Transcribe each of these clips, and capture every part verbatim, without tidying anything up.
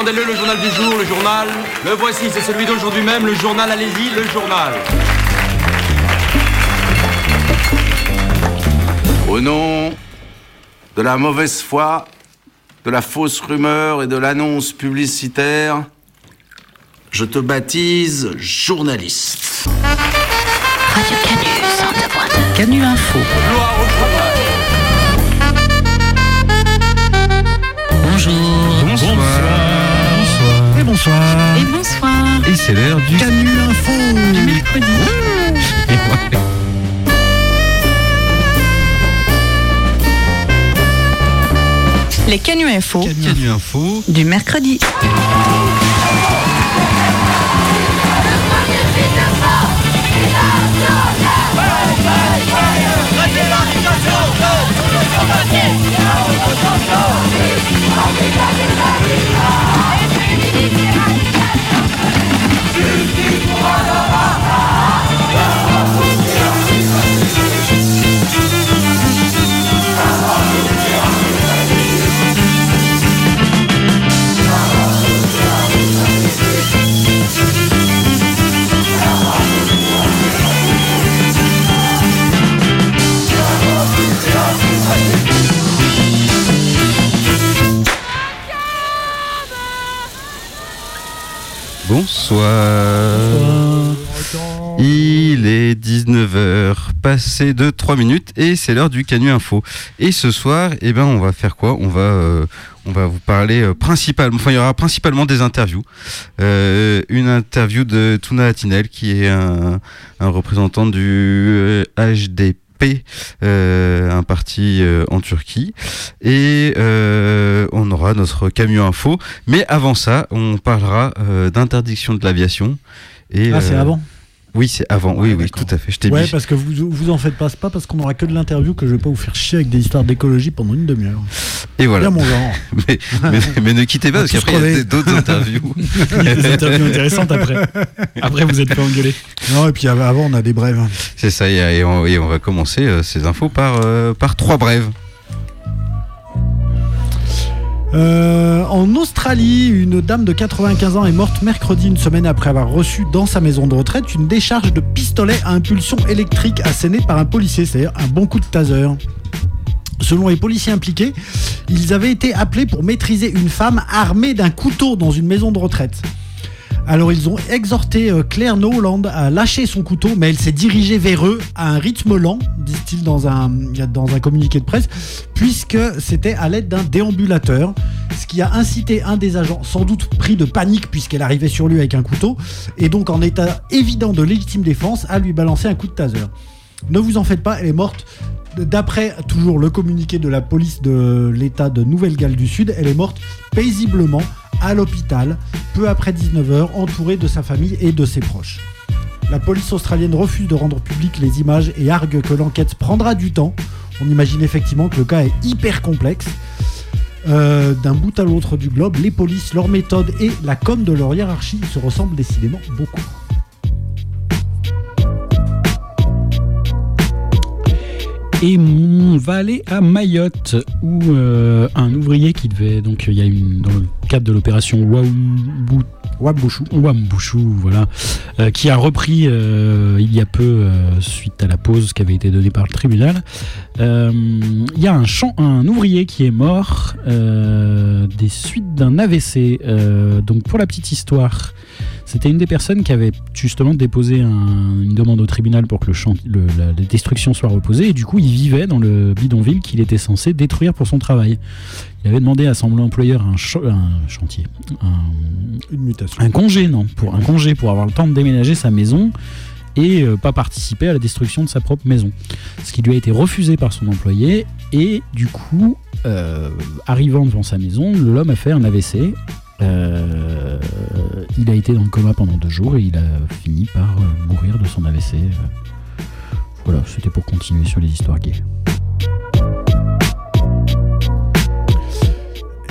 Demandez-le, le journal du jour, le journal. Le voici, c'est celui d'aujourd'hui même, le journal, allez-y, le journal. Au nom de la mauvaise foi, de la fausse rumeur et de l'annonce publicitaire, je te baptise journaliste. Radio Canu, cent deux point deux. Canu Info. Gloire au journal. Bonjour. Bonsoir. Bonsoir. Et bonsoir. Et bonsoir. Et c'est l'heure du Canu Info Du mercredi. ouais. Les Canu Info. Canu Info. Du mercredi. Bonsoir. Bonsoir. Il est dix-neuf heures, passé de trois minutes et c'est l'heure du Canu Info. Et ce soir, eh ben, on va faire quoi ? On va, euh, on va vous parler euh, principalement, enfin il y aura principalement des interviews. Euh, une interview de Tuna Atinel qui est un, un représentant du euh, H D P. Euh, un parti euh, en Turquie et euh, on aura notre camion info, mais avant ça on parlera euh, d'interdiction de l'aviation et, Ah, c'est euh, avant. Oui, c'est avant, Ouais, oui, oui, d'accord. tout à fait. Je t'ai Ouais, mis- parce que vous vous en faites pas, c'est pas parce qu'on aura que de l'interview que je vais pas vous faire chier avec des histoires d'écologie pendant une demi-heure. Et voilà. Bien mon genre. mais, mais, mais ne quittez pas On parce va tous qu'après il y a crever. des- d'autres interviews. Il y a des interviews intéressantes après. Après, vous êtes pas engueulés. Non, et puis av- avant on a des brèves. C'est ça, et, et, on, et on va commencer euh, ces infos par, euh, par trois brèves. Euh, en Australie, une dame de quatre-vingt-quinze ans est morte mercredi, une semaine après avoir reçu dans sa maison de retraite une décharge de pistolet à impulsion électrique assénée par un policier, c'est-à-dire un bon coup de taser. Selon les policiers impliqués, ils avaient été appelés pour maîtriser une femme armée d'un couteau dans une maison de retraite. Alors ils ont exhorté euh, Claire Noland à lâcher son couteau, mais elle s'est dirigée vers eux à un rythme lent, disent-ils dans un, dans un communiqué de presse, puisque c'était à l'aide d'un déambulateur, ce qui a incité un des agents, sans doute pris de panique puisqu'elle arrivait sur lui avec un couteau, et donc en état évident de légitime défense, à lui balancer un coup de taser. Ne vous en faites pas, elle est morte. D'après toujours le communiqué de la police de l'État de Nouvelle-Galles du Sud, elle est morte paisiblement à l'hôpital, peu après dix-neuf heures, entourée de sa famille et de ses proches. La police australienne refuse de rendre publiques les images et argue que l'enquête prendra du temps. On imagine effectivement que le cas est hyper complexe. Euh, d'un bout à l'autre du globe, les polices, leurs méthodes et la com de leur hiérarchie se ressemblent décidément beaucoup. Et on va aller à Mayotte où euh, un ouvrier qui devait donc il y a une dans le cadre de l'opération Wambou Wambouchou. Wambouchou, voilà, euh, qui a repris euh, il y a peu euh, suite à la pause qui avait été donnée par le tribunal. Euh, Il y a un, champ, un ouvrier qui est mort euh, des suites d'un A V C. Euh, donc pour la petite histoire, c'était une des personnes qui avait justement déposé un, une demande au tribunal pour que le champ, le, la, la destruction soit reposée, et du coup il vivait dans le bidonville qu'il était censé détruire pour son travail. Il avait demandé à son employeur un, ch- un chantier, un, Une mutation. un congé, non, pour un congé pour avoir le temps de déménager sa maison et euh, pas participer à la destruction de sa propre maison. Ce qui lui a été refusé par son employé, et du coup, euh, arrivant devant sa maison, l'homme a fait un A V C. Euh, il a été dans le coma pendant deux jours et il a fini par euh, mourir de son A V C. Euh, voilà, c'était pour continuer sur les histoires gays.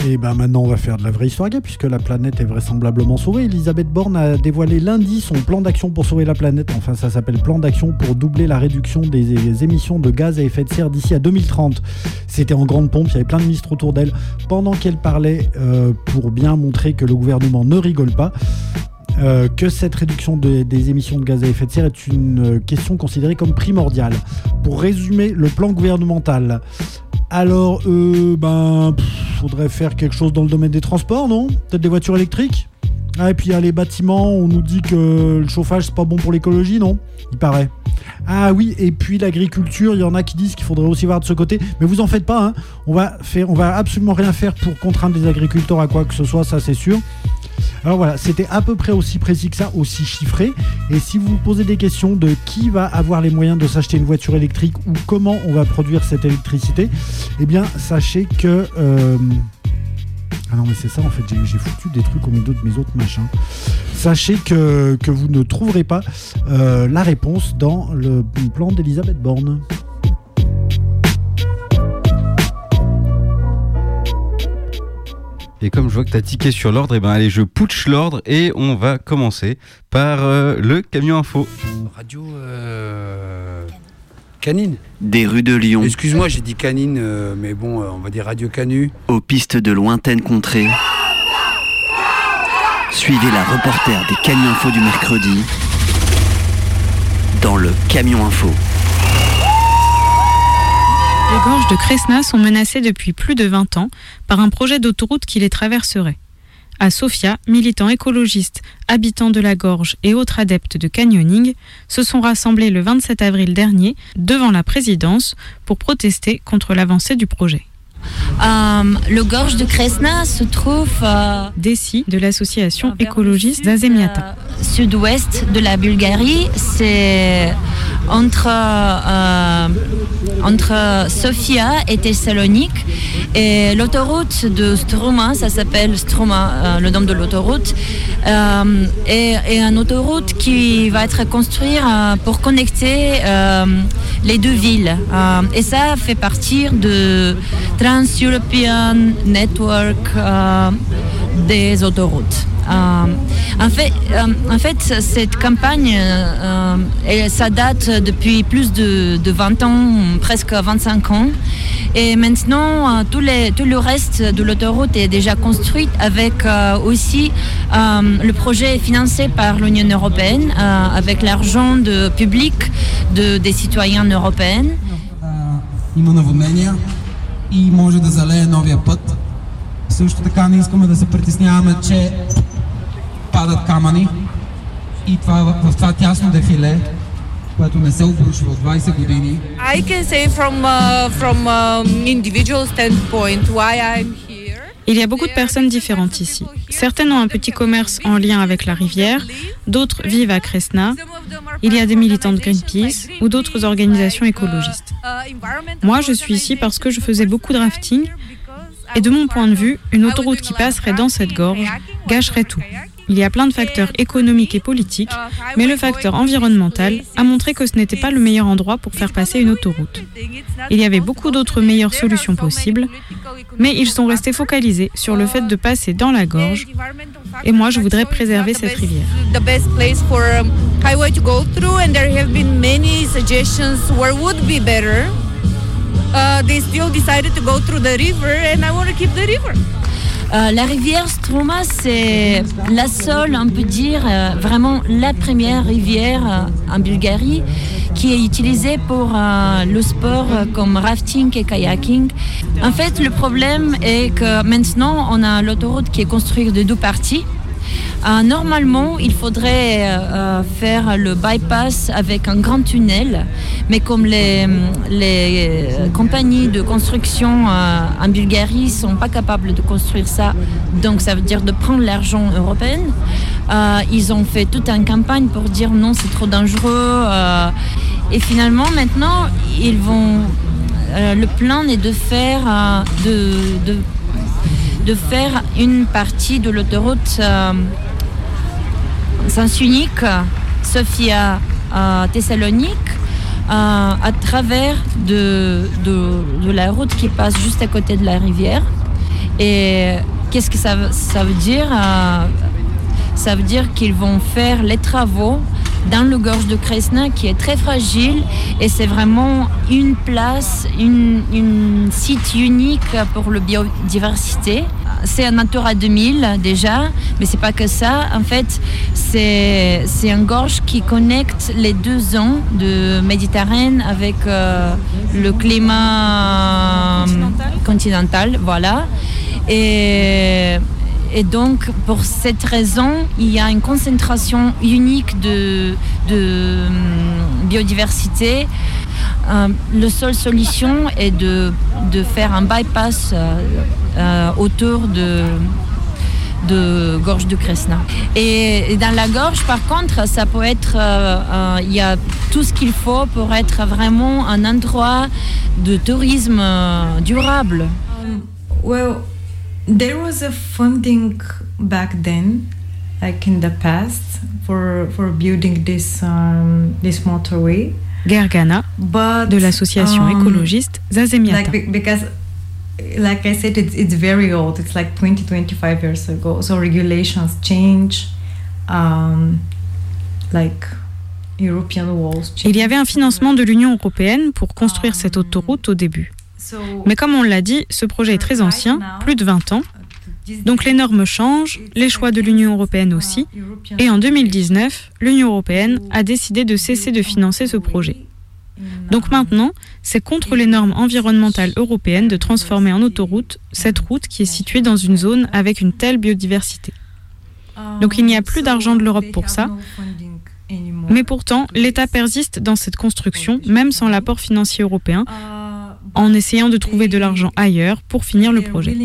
Et ben maintenant on va faire de la vraie histoire gay puisque la planète est vraisemblablement sauvée. Elisabeth Borne a dévoilé lundi son plan d'action pour sauver la planète. Enfin ça s'appelle plan d'action pour doubler la réduction des émissions de gaz à effet de serre d'ici à deux mille trente. C'était en grande pompe, il y avait plein de ministres autour d'elle pendant qu'elle parlait euh, pour bien montrer que le gouvernement ne rigole pas. Euh, que cette réduction de, des émissions de gaz à effet de serre est une question considérée comme primordiale. Pour résumer le plan gouvernemental, alors, euh, ben, pff, faudrait faire quelque chose dans le domaine des transports, non ? Peut-être des voitures électriques ? Ah, et puis il y a les bâtiments, on nous dit que le chauffage c'est pas bon pour l'écologie, non ? Il paraît. Ah oui, et puis l'agriculture, il y en a qui disent qu'il faudrait aussi voir de ce côté, mais vous en faites pas, hein. On va faire, on va absolument rien faire pour contraindre les agriculteurs à quoi que ce soit, ça c'est sûr. Alors voilà, c'était à peu près aussi précis que ça, aussi chiffré. Et si vous vous posez des questions de qui va avoir les moyens de s'acheter une voiture électrique ou comment on va produire cette électricité, eh bien sachez que... Euh... Ah non mais c'est ça en fait, j'ai, j'ai foutu des trucs au milieu de mes autres machins. Sachez que, que vous ne trouverez pas euh, la réponse dans le plan d'Elisabeth Borne. Et comme je vois que tu as tiqué sur l'ordre, et ben allez, je putsch l'ordre et on va commencer par euh, le camion info. Radio euh... Canine. Des rues de Lyon. Excuse-moi, j'ai dit Canine, euh, mais bon, euh, on va dire Radio Canu. Aux pistes de lointaines contrées. Suivez la reporter des Camions Info du mercredi dans le Camion Info. Les gorges de Cresna sont menacées depuis plus de vingt ans par un projet d'autoroute qui les traverserait. À Sofia, militants écologistes, habitants de la gorge et autres adeptes de canyoning se sont rassemblés le vingt-sept avril dernier devant la présidence pour protester contre l'avancée du projet. Euh, le gorge de Cresna se trouve euh, Desi de l'association écologiste d'Azemiata. Euh, sud-ouest de la Bulgarie, c'est entre, euh, entre Sofia et Thessalonique. Et l'autoroute de Struma, ça s'appelle Struma, euh, le nom de l'autoroute, euh, est, est une autoroute qui va être construite euh, pour connecter euh, les deux villes. Euh, et ça fait partie de Trans-European Network euh, des autoroutes. Euh, en, fait, euh, en fait, cette campagne, euh, elle, ça date depuis plus de, de vingt ans, presque vingt-cinq ans. Et maintenant, euh, tout, les, tout le reste de l'autoroute est déjà construit avec euh, aussi euh, le projet financé par l'Union européenne, euh, avec l'argent de, public de, des citoyens européens. Има наводнения и може да залее новия път. Също така не искаме да се притесняваме, че падат камъни и това в това тясно дефиле, което не се обрушва от двайсет години. I can say from uh, from um, individual standpoint why I'm here. Il y a beaucoup de personnes différentes ici. Certaines ont un petit commerce en lien avec la rivière, d'autres vivent à Cresna. Il y a des militants de Greenpeace ou d'autres organisations écologistes. Moi, je suis ici parce que je faisais beaucoup de rafting et de mon point de vue, une autoroute qui passerait dans cette gorge gâcherait tout. Il y a plein de facteurs économiques et politiques, mais le facteur environnemental a montré que ce n'était pas le meilleur endroit pour faire passer une autoroute. Il y avait beaucoup d'autres meilleures solutions possibles, mais ils sont restés focalisés sur le fait de passer dans la gorge, et moi je voudrais préserver cette rivière. Euh, la rivière Struma, c'est la seule, on peut dire, euh, vraiment la première rivière euh, en Bulgarie qui est utilisée pour euh, le sport euh, comme rafting et kayaking. En fait, le problème est que maintenant, on a l'autoroute qui est construite de deux parties. Euh, normalement, il faudrait euh, faire le bypass avec un grand tunnel, mais comme les, les compagnies de construction euh, en Bulgarie ne sont pas capables de construire ça, donc ça veut dire de prendre l'argent européen, euh, ils ont fait toute une campagne pour dire non, c'est trop dangereux. Euh, et finalement, maintenant, ils vont, euh, le plan est de faire euh, de, de de faire une partie de l'autoroute euh, sens unique, Sofia à Thessalonique, euh, à travers de, de, de la route qui passe juste à côté de la rivière. Et qu'est-ce que ça, ça veut dire euh, Ça veut dire qu'ils vont faire les travaux dans le gorge de Kresna qui est très fragile et c'est vraiment une place, une, une site unique pour la biodiversité. C'est un Natura deux mille déjà, mais c'est pas que ça. En fait, c'est, c'est un gorge qui connecte les deux zones de Méditerranée avec euh, le climat continental. continental, voilà. Et Et donc, pour cette raison, il y a une concentration unique de, de biodiversité. Euh, la seule solution est de, de faire un bypass euh, euh, autour de, de gorge de Kresna. Et, et dans la gorge, par contre, ça peut être, euh, euh, il y a tout ce qu'il faut pour être vraiment un endroit de tourisme euh, durable. Um, well, there was a funding back then, like in the past, for for building this um, this motorway. Gergana, But, de l'association um, écologiste Zazemiata. Like, because, like I said, it's, it's very old. It's like twenty, twenty-five years ago. So regulations change, um, like European walls change. Il y avait un financement de l'Union européenne pour construire cette autoroute au début. Mais comme on l'a dit, ce projet est très ancien, plus de vingt ans. Donc les normes changent, les choix de l'Union européenne aussi. Et en deux mille dix-neuf, l'Union européenne a décidé de cesser de financer ce projet. Donc maintenant, c'est contre les normes environnementales européennes de transformer en autoroute cette route qui est située dans une zone avec une telle biodiversité. Donc il n'y a plus d'argent de l'Europe pour ça. Mais pourtant, l'État persiste dans cette construction, même sans l'apport financier européen, en essayant de trouver de l'argent ailleurs pour finir le projet.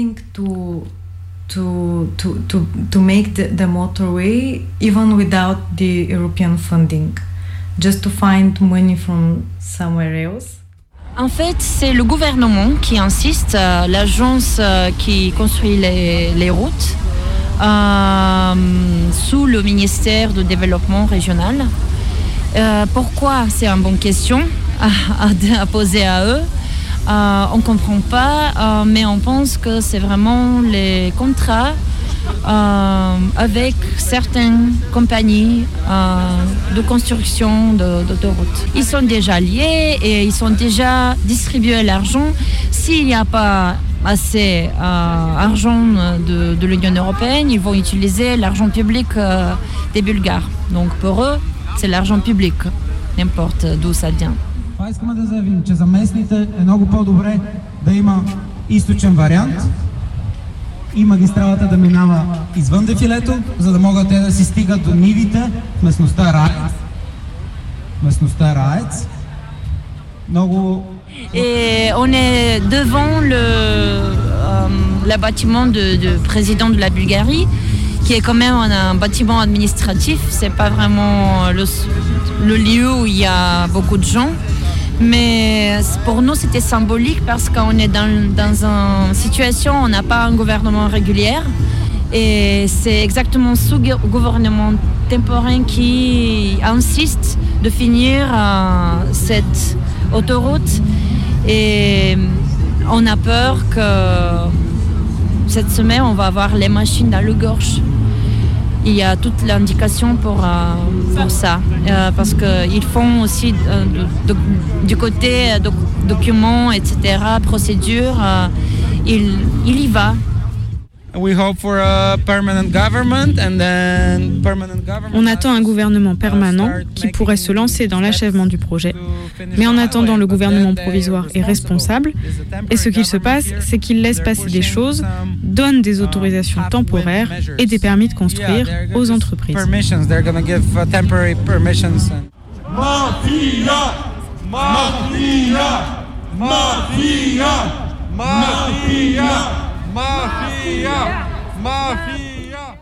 To, to, to, to make the, the motorway even without the European funding, just to find money from somewhere else. En fait, c'est le gouvernement qui insiste, euh, l'agence euh, qui construit les, les routes, euh, sous le ministère du Développement régional. Euh, pourquoi? C'est une bonne question à, à, à poser à eux. Euh, on ne comprend pas, euh, mais on pense que c'est vraiment les contrats euh, avec certaines compagnies euh, de construction de, d'autoroutes. Ils sont déjà liés et ils sont déjà distribués l'argent. S'il n'y a pas assez d'argent euh, de, de l'Union européenne, ils vont utiliser l'argent public euh, des Bulgares. Donc pour eux, c'est l'argent public, n'importe d'où ça vient. Това искаме да заявим, че за местните е много по-добре да има източен вариант и магистралата да минава извън дефилето, за да могат те да си стигат до нивите в местността Раец. Местността Раец. Много... Et on est devant le, euh, le bâtiment du président de la Bulgarie, qui est quand même un, un bâtiment administratif. C'est pas vraiment le, le lieu où il y a beaucoup de gens. Mais pour nous, c'était symbolique parce qu'on est dans, dans une situation où on n'a pas un gouvernement régulier. Et c'est exactement ce gouvernement temporaire qui insiste de finir euh, cette autoroute. Et on a peur que cette semaine, on va avoir les machines dans le gorge. Il y a toute l'indication pour, euh, pour ça, euh, parce qu'ils font aussi euh, de, de, du côté doc, documents, et cetera, procédures, euh, il, il y va. We hope for a permanent government and then permanent government. On attend un gouvernement permanent qui pourrait se lancer dans l'achèvement du projet. Mais en attendant, le gouvernement provisoire est responsable. Et ce qu'il se passe, c'est qu'il laisse passer des choses, donne des autorisations temporaires et des permis de construire aux entreprises. Mafia! Mafia! Mafia! Mafia! Mafia! Mafia!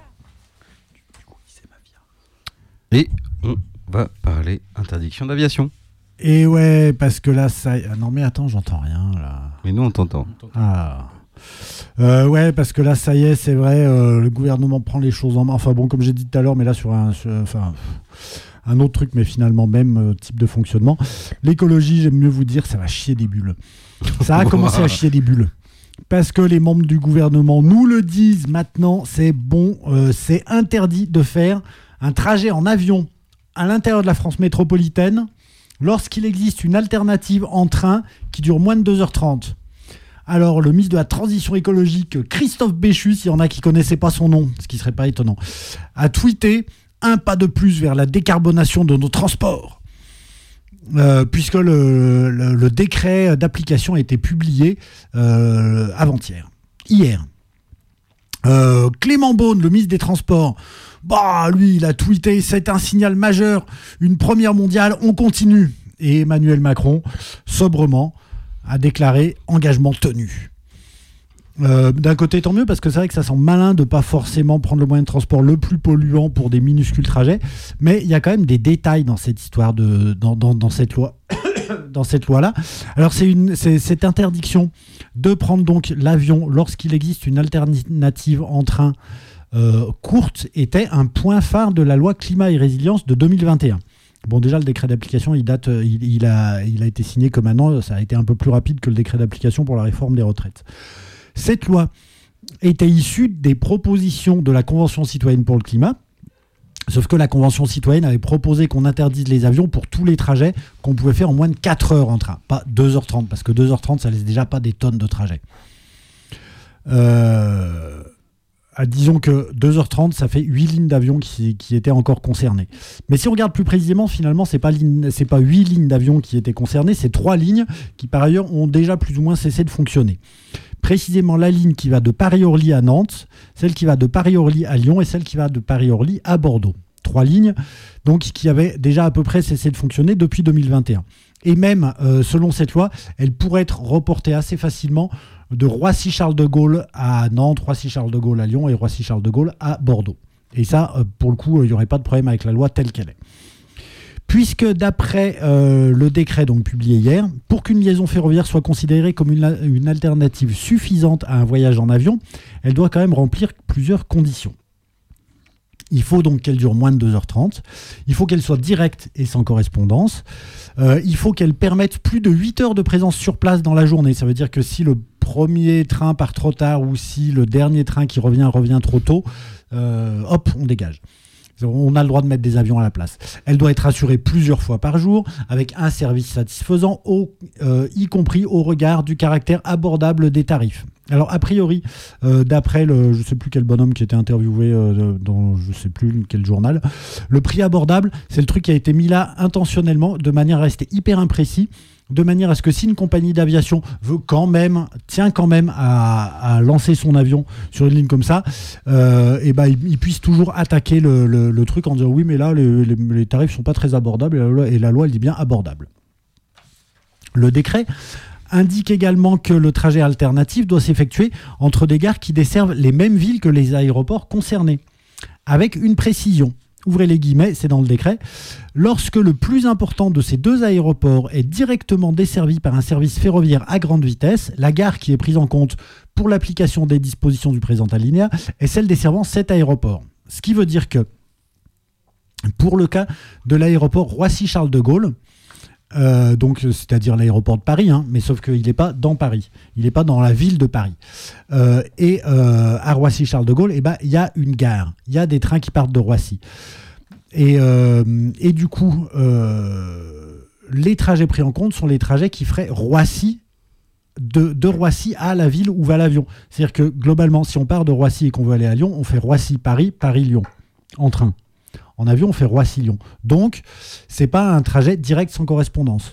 Et on va parler interdiction d'aviation. Et ouais, parce que là, ça... Ah non mais attends, j'entends rien là. Mais nous, on t'entend. Ah. Euh, ouais, parce que là, ça y est, c'est vrai, euh, le gouvernement prend les choses en main. Enfin bon, comme j'ai dit tout à l'heure, mais là sur un... Sur, enfin... un autre truc, mais finalement même euh, type de fonctionnement. L'écologie, j'aime mieux vous dire, ça va chier des bulles. Ça a commencé à chier des bulles. parce que les membres du gouvernement nous le disent maintenant, c'est bon, euh, c'est interdit de faire un trajet en avion à l'intérieur de la France métropolitaine lorsqu'il existe une alternative en train qui dure moins de deux heures trente. Alors, le ministre de la Transition écologique, Christophe Béchu, s'il y en a qui ne connaissaient pas son nom, ce qui ne serait pas étonnant, a tweeté « Un pas de plus vers la décarbonation de nos transports ». Euh, puisque le, le, le décret d'application a été publié euh, avant-hier, hier. Euh, Clément Beaune, le ministre des Transports, bah, lui, il a tweeté « C'est un signal majeur, une première mondiale, on continue ». Et Emmanuel Macron, sobrement, a déclaré « Engagement tenu ». Euh, d'un côté, tant mieux, parce que c'est vrai que ça semble malin de ne pas forcément prendre le moyen de transport le plus polluant pour des minuscules trajets, mais il y a quand même des détails dans cette histoire, de, dans, dans, dans cette loi. dans cette loi-là. Alors, c'est, une, c'est cette interdiction de prendre donc l'avion lorsqu'il existe une alternative en train euh, courte était un point phare de la loi climat et résilience de deux mille vingt et un. Bon, déjà, le décret d'application, il, date, il, il, a, il a été signé que maintenant, ça a été un peu plus rapide que le décret d'application pour la réforme des retraites. Cette loi était issue des propositions de la Convention citoyenne pour le climat, sauf que la Convention citoyenne avait proposé qu'on interdise les avions pour tous les trajets qu'on pouvait faire en moins de quatre heures en train, pas deux heures trente, parce que deux heures trente, ça laisse déjà pas des tonnes de trajets. Euh, disons que deux heures trente, ça fait huit lignes d'avion qui, qui étaient encore concernées. Mais si on regarde plus précisément, finalement, c'est pas, ligne, c'est pas huit lignes d'avion qui étaient concernées, c'est trois lignes qui, par ailleurs, ont déjà plus ou moins cessé de fonctionner. Précisément la ligne qui va de Paris-Orly à Nantes, celle qui va de Paris-Orly à Lyon et celle qui va de Paris-Orly à Bordeaux. Trois lignes donc, qui avaient déjà à peu près cessé de fonctionner depuis deux mille vingt et un. Et même, euh, selon cette loi, elle pourrait être reportée assez facilement de Roissy-Charles de Gaulle à Nantes, Roissy-Charles de Gaulle à Lyon et Roissy-Charles de Gaulle à Bordeaux. Et ça, euh, pour le coup, il n'y aurait pas de problème avec la loi telle qu'elle est. Puisque d'après euh, le décret donc publié hier, pour qu'une liaison ferroviaire soit considérée comme une, une alternative suffisante à un voyage en avion, elle doit quand même remplir plusieurs conditions. Il faut donc qu'elle dure moins de deux heures trente, il faut qu'elle soit directe et sans correspondance, euh, il faut qu'elle permette plus de huit heures de présence sur place dans la journée. Ça veut dire que si le premier train part trop tard ou si le dernier train qui revient revient trop tôt, euh, hop, on dégage. On a le droit de mettre des avions à la place. Elle doit être assurée plusieurs fois par jour, avec un service satisfaisant, au, euh, y compris au regard du caractère abordable des tarifs. Alors, a priori, euh, d'après le, je ne sais plus quel bonhomme qui était interviewé euh, dans je ne sais plus quel journal, le prix abordable, c'est le truc qui a été mis là intentionnellement, de manière à rester hyper imprécis, de manière à ce que si une compagnie d'aviation veut quand même, tient quand même à, à lancer son avion sur une ligne comme ça, euh, et ben il, il puisse toujours attaquer le, le, le truc en disant oui mais là les, les, les tarifs sont pas très abordables et la, loi, et la loi elle dit bien abordable. Le décret indique également que le trajet alternatif doit s'effectuer entre des gares qui desservent les mêmes villes que les aéroports concernés, avec une précision. Ouvrez les guillemets, c'est dans le décret. Lorsque le plus important de ces deux aéroports est directement desservi par un service ferroviaire à grande vitesse, la gare qui est prise en compte pour l'application des dispositions du présent alinéa est celle desservant cet aéroport. Ce qui veut dire que, pour le cas de l'aéroport Roissy-Charles de Gaulle, Euh, donc, c'est-à-dire l'aéroport de Paris, hein, mais sauf qu'il n'est pas dans Paris, il n'est pas dans la ville de Paris. Euh, et euh, à Roissy-Charles de Gaulle, eh ben, y a une gare, il y a des trains qui partent de Roissy. Et, euh, et du coup, euh, les trajets pris en compte sont les trajets qui feraient Roissy, de, de Roissy à la ville où va l'avion. C'est-à-dire que globalement, si on part de Roissy et qu'on veut aller à Lyon, on fait Roissy-Paris, Paris-Lyon, en train. En avion, on fait Roissy-Lyon. Donc, c'est pas un trajet direct sans correspondance.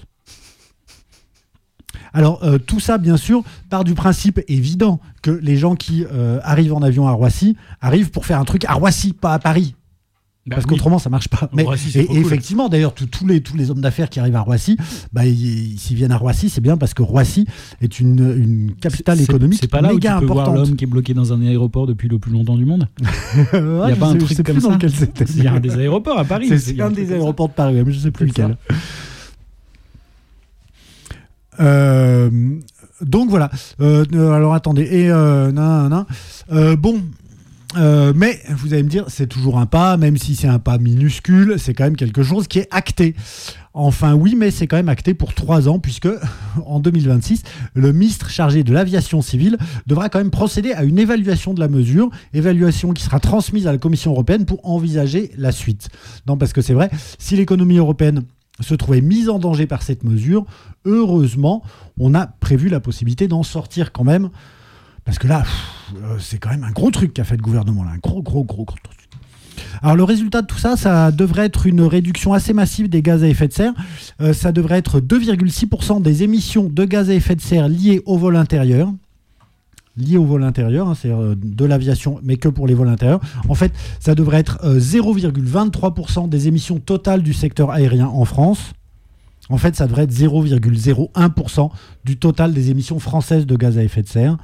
Alors, euh, tout ça, bien sûr, part du principe évident que les gens qui euh, arrivent en avion à Roissy arrivent pour faire un truc à Roissy, pas à Paris. Bah, Parce oui. qu'autrement, ça marche pas. Mais, Roissy, et, et cool. Effectivement, d'ailleurs, tous les, tous les hommes d'affaires qui arrivent à Roissy, bah, ils, s'ils viennent à Roissy, c'est bien parce que Roissy est une, une capitale c'est, économique c'est pas là méga où tu peux importante. voir l'homme qui est bloqué dans un aéroport depuis le plus longtemps du monde. Il n'y a pas un truc comme ça. Il y a un des aéroports à Paris. C'est, c'est un des aéroports de Paris, mais je ne sais plus lequel. Euh, donc voilà. Euh, alors attendez. Et euh, nan, nan, euh, bon. Euh, mais vous allez me dire, c'est toujours un pas, même si c'est un pas minuscule, c'est quand même quelque chose qui est acté. Enfin oui, mais c'est quand même acté pour trois ans puisque en deux mille vingt-six, le ministre chargé de l'aviation civile devra quand même procéder à une évaluation de la mesure, évaluation qui sera transmise à la Commission européenne pour envisager la suite. Non, parce que c'est vrai, si l'économie européenne se trouvait mise en danger par cette mesure, heureusement, on a prévu la possibilité d'en sortir quand même, parce que là, pff, euh, c'est quand même un gros truc qu'a fait le gouvernement, là, un gros, gros, gros, gros truc. Alors le résultat de tout ça, ça devrait être une réduction assez massive des gaz à effet de serre. Euh, ça devrait être deux virgule six pour cent des émissions de gaz à effet de serre liées au vol intérieur. Liées au vol intérieur, hein, c'est euh, de l'aviation, mais que pour les vols intérieurs. En fait, ça devrait être euh, zéro virgule vingt-trois pour cent des émissions totales du secteur aérien en France. En fait, ça devrait être zéro virgule zéro un pour cent du total des émissions françaises de gaz à effet de serre.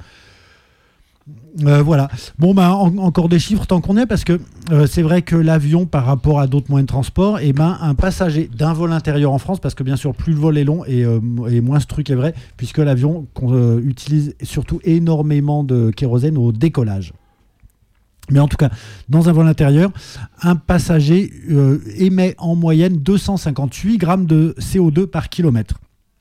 Euh, voilà. Bon, bah, en, encore des chiffres tant qu'on est, parce que euh, c'est vrai que l'avion, par rapport à d'autres moyens de transport, eh ben, un passager d'un vol intérieur en France, parce que bien sûr, plus le vol est long et, euh, et moins ce truc est vrai, puisque l'avion euh, utilise surtout énormément de kérosène au décollage. Mais en tout cas, dans un vol intérieur, un passager euh, émet en moyenne deux cent cinquante-huit grammes de C O deux par kilomètre.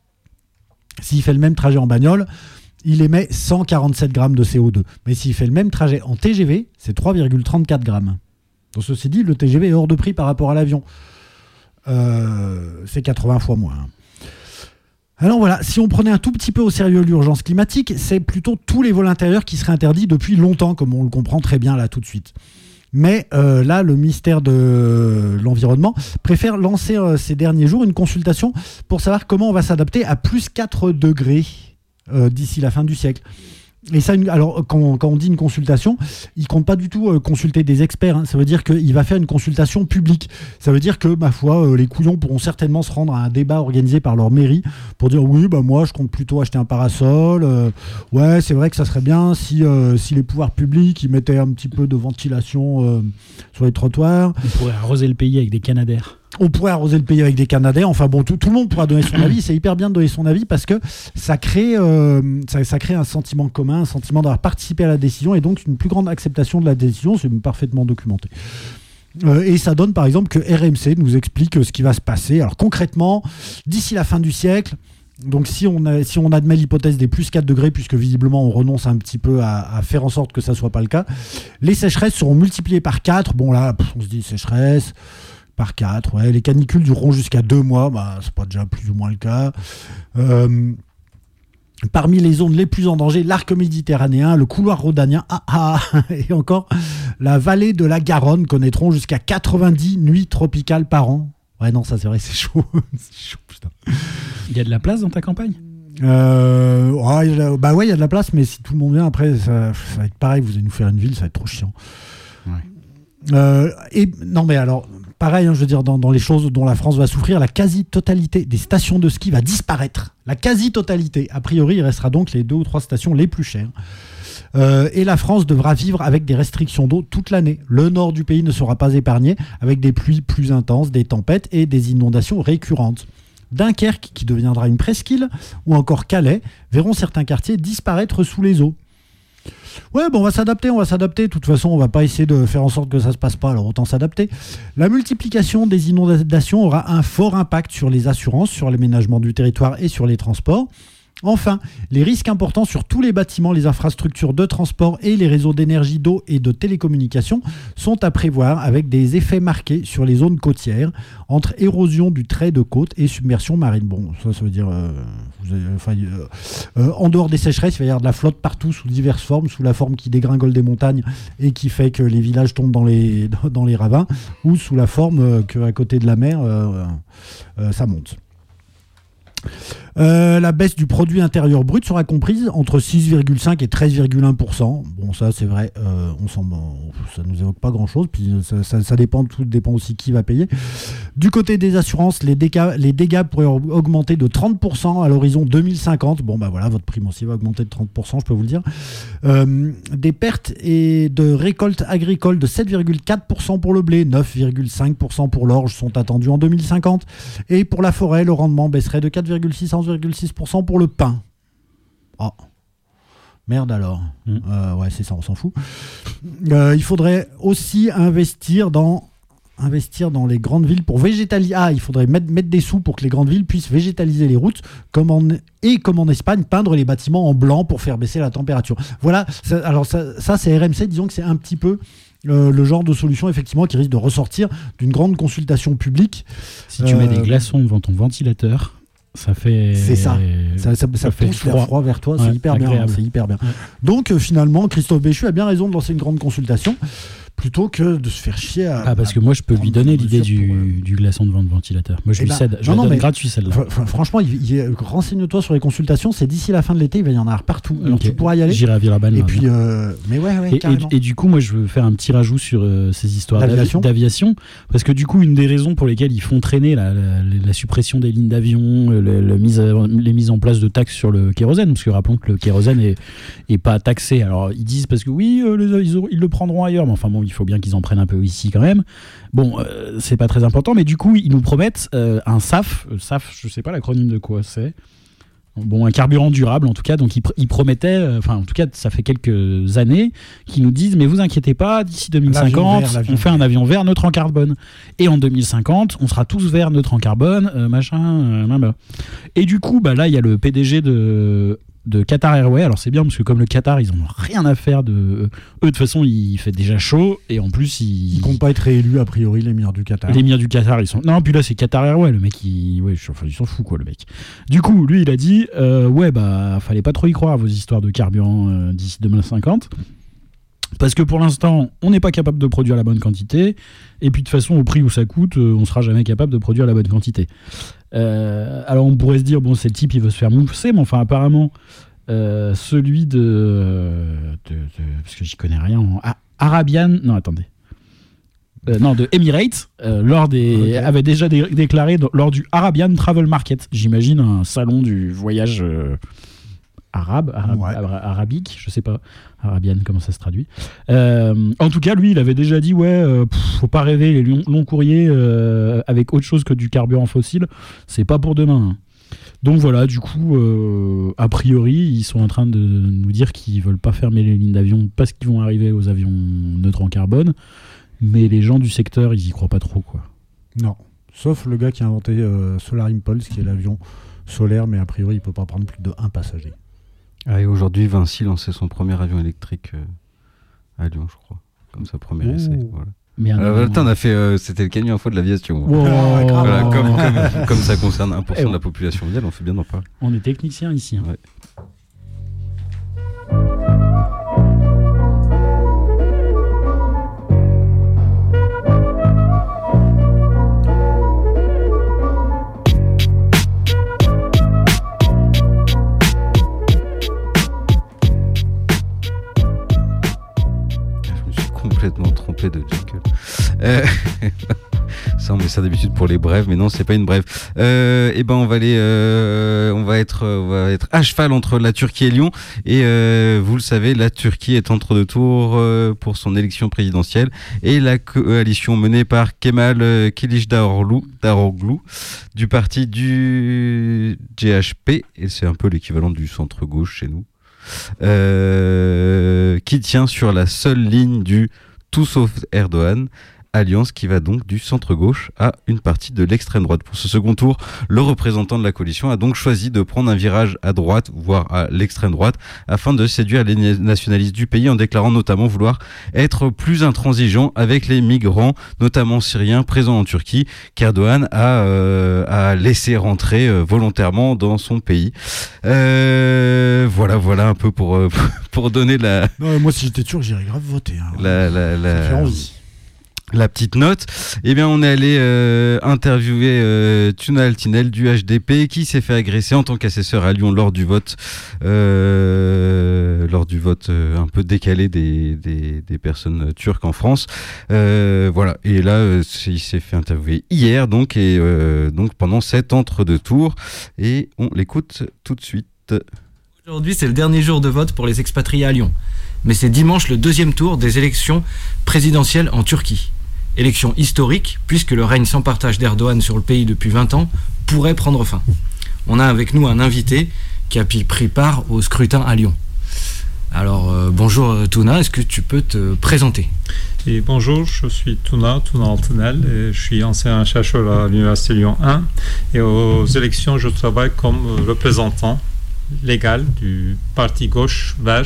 S'il fait le même trajet en bagnole, il émet cent quarante-sept grammes de C O deux. Mais s'il fait le même trajet en T G V, c'est trois virgule trente-quatre grammes. Donc ceci dit, le T G V est hors de prix par rapport à l'avion. Euh, c'est quatre-vingts fois moins. Alors voilà, si on prenait un tout petit peu au sérieux l'urgence climatique, c'est plutôt tous les vols intérieurs qui seraient interdits depuis longtemps, comme on le comprend très bien là tout de suite. Mais euh, là, le ministère de l'Environnement préfère lancer euh, ces derniers jours une consultation pour savoir comment on va s'adapter à plus quatre degrés euh, d'ici la fin du siècle. Et ça, une, alors quand, quand on dit une consultation, il compte pas du tout euh, consulter des experts. Hein. Ça veut dire qu'il va faire une consultation publique. Ça veut dire que, ma foi, euh, les couillons pourront certainement se rendre à un débat organisé par leur mairie pour dire oui, bah moi, je compte plutôt acheter un parasol. Euh, ouais, c'est vrai que ça serait bien si, euh, si les pouvoirs publics ils mettaient un petit peu de ventilation euh, sur les trottoirs. On pourrait arroser le pays avec des canadaires. On pourrait arroser le pays avec des canadaires. Enfin bon, tout, tout le monde pourra donner son avis. C'est hyper bien de donner son avis parce que ça crée, euh, ça, ça crée un sentiment commun, un sentiment d'avoir participé à la décision et donc une plus grande acceptation de la décision. C'est parfaitement documenté. Euh, et ça donne par exemple que R M C nous explique ce qui va se passer. Alors concrètement, d'ici la fin du siècle, donc si on, a, si on admet l'hypothèse des plus quatre degrés, puisque visiblement on renonce un petit peu à, à faire en sorte que ça ne soit pas le cas, les sécheresses seront multipliées par quatre. Bon là, pff, on se dit sécheresse... Par quatre, ouais. Les canicules dureront jusqu'à deux mois, bah, c'est pas déjà plus ou moins le cas. Euh, parmi les zones les plus en danger, l'arc méditerranéen, le couloir rhodanien, ah, ah, et encore la vallée de la Garonne connaîtront jusqu'à quatre-vingt-dix nuits tropicales par an. Ouais, non, ça c'est vrai, c'est chaud. c'est chaud, putain. Il y a de la place dans ta campagne ? euh, oh, il y a la, Bah ouais, il y a de la place, mais si tout le monde vient après, ça, ça va être pareil, vous allez nous faire une ville, ça va être trop chiant. Ouais. Euh, et non, mais alors. Pareil, hein, je veux dire, dans, dans les choses dont la France va souffrir, la quasi-totalité des stations de ski va disparaître. La quasi-totalité. A priori, il restera donc les deux ou trois stations les plus chères. Euh, et la France devra vivre avec des restrictions d'eau toute l'année. Le nord du pays ne sera pas épargné, avec des pluies plus intenses, des tempêtes et des inondations récurrentes. Dunkerque, qui deviendra une presqu'île, ou encore Calais, verront certains quartiers disparaître sous les eaux. Ouais, bon, on va s'adapter, on va s'adapter. De toute façon, on va pas essayer de faire en sorte que ça se passe pas, alors autant s'adapter. La multiplication des inondations aura un fort impact sur les assurances, sur l'aménagement du territoire et sur les transports. Enfin, les risques importants sur tous les bâtiments, les infrastructures de transport et les réseaux d'énergie, d'eau et de télécommunications sont à prévoir avec des effets marqués sur les zones côtières entre érosion du trait de côte et submersion marine. Bon, ça, ça veut dire... Euh, vous avez, enfin, euh, euh, en dehors des sécheresses, il va y avoir de la flotte partout sous diverses formes, sous la forme qui dégringole des montagnes et qui fait que les villages tombent dans les, dans les ravins, ou sous la forme euh, qu'à côté de la mer, euh, euh, ça monte. Euh, la baisse du produit intérieur brut sera comprise entre six virgule cinq et treize virgule un pour cent. Bon, ça c'est vrai, euh, on s'en, ça nous évoque pas grand chose, puis ça, ça, ça dépend, tout dépend aussi qui va payer. Du côté des assurances, les dégâts, les dégâts pourraient augmenter de trente pour cent à l'horizon deux mille cinquante. Bon, bah voilà, votre prime aussi va augmenter de trente pour cent, je peux vous le dire. Euh, des pertes et de récoltes agricoles de sept virgule quatre pour cent pour le blé, neuf virgule cinq pour cent pour l'orge sont attendus en deux mille cinquante. Et pour la forêt, le rendement baisserait de quatre virgule six à onze virgule six pour cent pour le pain. Oh. Merde alors. Mmh. Euh, ouais, c'est ça, on s'en fout. Euh, il faudrait aussi investir dans investir dans les grandes villes pour végétaliser. Ah, il faudrait mettre, mettre des sous pour que les grandes villes puissent végétaliser les routes, comme en, et comme en Espagne, peindre les bâtiments en blanc pour faire baisser la température. Voilà, ça, alors ça, ça c'est R M C, disons que c'est un petit peu euh, le genre de solution effectivement qui risque de ressortir d'une grande consultation publique. Si tu euh, mets des glaçons devant ton ventilateur, ça fait. C'est ça. Ça, ça, ça, ça pousse froid. l'air froid vers toi. Ouais, c'est hyper agréable. bien. C'est hyper bien. Ouais. Donc euh, finalement, Christophe Béchu a bien raison de lancer une grande consultation plutôt que de se faire chier à. Ah, parce que moi, je peux lui donner l'idée du, pour, euh... du glaçon devant le ventilateur. Moi, je eh lui ben, cède. Je non, la donne gratuit celle-là. Fr- franchement, il, il, renseigne-toi sur les consultations. C'est d'ici la fin de l'été, il va y en avoir partout. Alors okay. tu pourras y aller. J'irai à Villeurbanne. Et puis, euh... mais ouais, ouais. Et, carrément. Et, et du coup, moi, je veux faire un petit rajout sur euh, ces histoires d'aviation. D'avi- d'aviation, parce que du coup, une des raisons pour lesquelles ils font traîner la, la, la, la suppression des lignes d'avion, le, le mise à, les mises en place de taxes sur le kérosène, parce que rappelons que le kérosène est, est pas taxé. Alors ils disent parce que oui, euh, les, ils, ils le prendront ailleurs, mais enfin bon, il faut bien qu'ils en prennent un peu ici quand même. Bon, euh, c'est pas très important, mais du coup, ils nous promettent euh, un S A F. Euh, S A F, je sais pas l'acronyme de quoi c'est. Bon, un carburant durable en tout cas. Donc ils, pr- ils promettaient, enfin euh, en tout cas, ça fait quelques années qu'ils nous disent, mais vous inquiétez pas, d'ici deux mille cinquante, vert, on fait un avion vert neutre en carbone. Et en deux mille cinquante, on sera tous verts neutre en carbone, euh, machin, euh, bah, bah. Et du coup, bah là, il y a le P D G de de Qatar Airways. Alors c'est bien parce que comme le Qatar, ils en ont rien à faire de eux. De toute façon, il fait déjà chaud et en plus ils, ils comptent pas être réélus a priori l'émir du Qatar. L'émir du Qatar, ils sont non. Puis là, c'est Qatar Airways, le mec, il ouais, enfin, il s'en fout quoi, le mec. Du coup, lui, il a dit euh, ouais bah fallait pas trop y croire à vos histoires de carburant euh, d'ici deux mille cinquante. Parce que pour l'instant, on n'est pas capable de produire la bonne quantité. Et puis de toute façon, au prix où ça coûte, euh, on sera jamais capable de produire la bonne quantité. Euh, alors on pourrait se dire, bon, c'est le type, il veut se faire mousser, mais enfin apparemment, euh, celui de, de, de... Parce que j'y connais rien en... Ah, Arabian... Non, attendez. Euh, non, de Emirates, euh, lors des, okay. avait déjà dé- déclaré dans, lors du Arabian Travel Market, j'imagine un salon du voyage... Euh, arabe, arabe ouais. arabique, je sais pas, arabienne, comment ça se traduit. Euh, en tout cas, lui, il avait déjà dit, ouais, euh, pff, faut pas rêver, les longs, longs courriers euh, avec autre chose que du carburant fossile, c'est pas pour demain. Hein. Donc voilà, du coup, euh, a priori, ils sont en train de nous dire qu'ils veulent pas fermer les lignes d'avion parce qu'ils vont arriver aux avions neutres en carbone, mais les gens du secteur, ils y croient pas trop, quoi. Non, sauf le gars qui a inventé euh, Solar Impulse, qui est l'avion solaire, mais a priori, il peut pas prendre plus de un passager. Ah, et aujourd'hui, Vinci lançait son premier avion électrique euh, à Lyon, je crois, comme sa première essai. Voilà. Mais Alors, attends, on a fait, euh, c'était le Canu Info de l'aviation. Wow. Voilà, comme, comme, comme ça concerne un pour cent de la population mondiale, on fait bien d'en parler. On est technicien ici. Hein. Ouais. Complètement trompé de jingle. Euh, ça on met ça d'habitude pour les brèves, mais non, c'est pas une brève. Euh, et ben on va aller, euh, on va être, on va être à cheval entre la Turquie et Lyon. Et euh, vous le savez, la Turquie est entre deux tours euh, pour son élection présidentielle et la coalition menée par Kemal Kılıçdaroğlu du parti du G H P, et c'est un peu l'équivalent du centre gauche chez nous. Euh, qui tient sur la seule ligne du tout sauf Erdogan, alliance qui va donc du centre-gauche à une partie de l'extrême droite. Pour ce second tour, le représentant de la coalition a donc choisi de prendre un virage à droite, voire à l'extrême droite, afin de séduire les nationalistes du pays en déclarant notamment vouloir être plus intransigeant avec les migrants, notamment syriens présents en Turquie, qu'Erdogan a, euh, a laissé rentrer euh, volontairement dans son pays. Euh, voilà, voilà un peu pour, euh, pour donner la... Non, moi si j'étais turc, j'irais grave voter. Hein. La, la, la, Ça fait envie. La petite note, eh bien on est allé euh, interviewer euh, Tuna Altinel du H D P qui s'est fait agresser en tant qu'assesseur à Lyon lors du vote, euh, lors du vote euh, un peu décalé des, des, des personnes turques en France. Euh, voilà, et là euh, il s'est fait interviewer hier donc et euh, donc pendant cet entre-deux tours et on l'écoute tout de suite. Aujourd'hui, c'est le dernier jour de vote pour les expatriés à Lyon, mais c'est dimanche le deuxième tour des élections présidentielles en Turquie. Élection historique, puisque le règne sans partage d'Erdogan sur le pays depuis vingt ans pourrait prendre fin. On a avec nous un invité qui a pris part au scrutin à Lyon. Alors, euh, bonjour Tuna, est-ce que tu peux te présenter ? Et bonjour, je suis Tuna, Tuna Altenel, et je suis ancien chercheur à l'Université Lyon un. Et aux élections, je travaille comme représentant légal du parti gauche vert.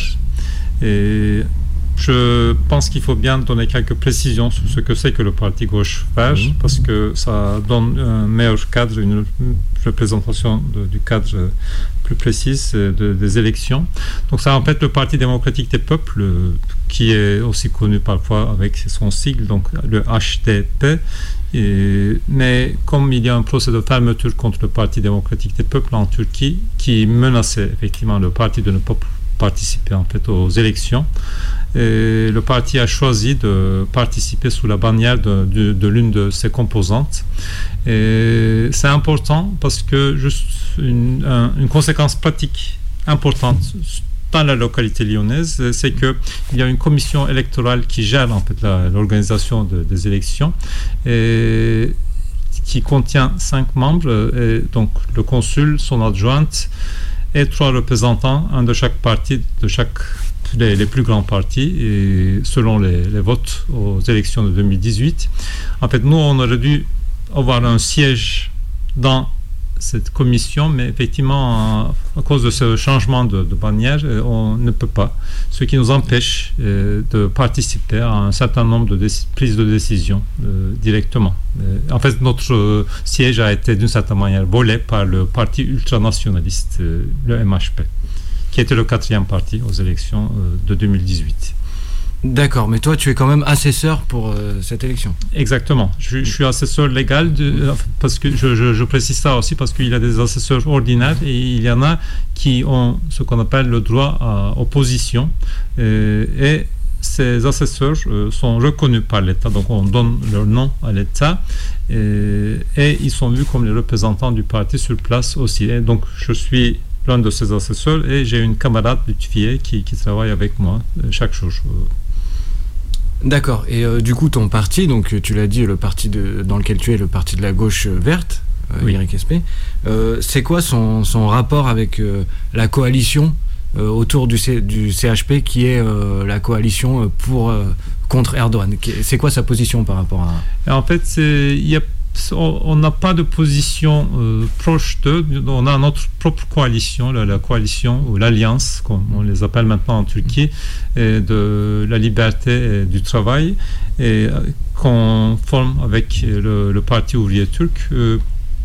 Et je pense qu'il faut bien donner quelques précisions sur ce que c'est que le parti gauche vert, mmh. parce que ça donne un meilleur cadre, une représentation de, du cadre plus précise de, des élections. Donc ça en fait le Parti démocratique des peuples, qui est aussi connu parfois avec son sigle, donc le H D P. Et, mais comme il y a un procès de fermeture contre le Parti démocratique des peuples en Turquie, qui menaçait effectivement le parti de ne pas participer en fait aux élections, et le parti a choisi de participer sous la bannière de, de, de l'une de ses composantes. Et c'est important parce que juste une, un, une conséquence pratique importante dans la localité lyonnaise, c'est que il y a une commission électorale qui gère en fait la, l'organisation de, des élections, et qui contient cinq membres, et donc le consul, son adjointe et trois représentants, un de chaque parti, de chaque Les, les plus grands partis, et selon les, les votes aux élections de deux mille dix-huit. En fait, nous, on aurait dû avoir un siège dans cette commission, mais effectivement, à, à cause de ce changement de, de bannière, on ne peut pas. Ce qui nous empêche euh, de participer à un certain nombre de déc- prises de décision euh, directement. Euh, en fait, notre euh, siège a été d'une certaine manière volé par le parti ultranationaliste, euh, le M H P, qui était le quatrième parti aux élections euh, de deux mille dix-huit. D'accord, mais toi tu es quand même assesseur pour euh, cette élection. Exactement, je, je suis assesseur légal, de, euh, parce que je, je, je précise ça aussi parce qu'il y a des assesseurs ordinaires et il y en a qui ont ce qu'on appelle le droit à opposition, euh, et ces assesseurs euh, sont reconnus par l'État, donc on donne leur nom à l'État, et, et ils sont vus comme les représentants du parti sur place aussi. Et donc je suis l'un de ces assesseurs et j'ai une camarade Lutfier qui, qui travaille avec moi euh, chaque jour. D'accord, et euh, du coup ton parti, donc tu l'as dit, le parti de, dans lequel tu es, le parti de la gauche verte, euh, oui. Y S P, euh, c'est quoi son, son rapport avec euh, la coalition euh, autour du, C, du C H P, qui est euh, la coalition pour, euh, contre Erdogan? C'est quoi sa position par rapport à... Et en fait, il y a on n'a pas de position euh, proche d'eux, on a notre propre coalition, la, la coalition ou l'alliance, comme on les appelle maintenant en Turquie, et de la liberté et du travail, et euh, qu'on forme avec le, le Parti ouvrier turc. Euh,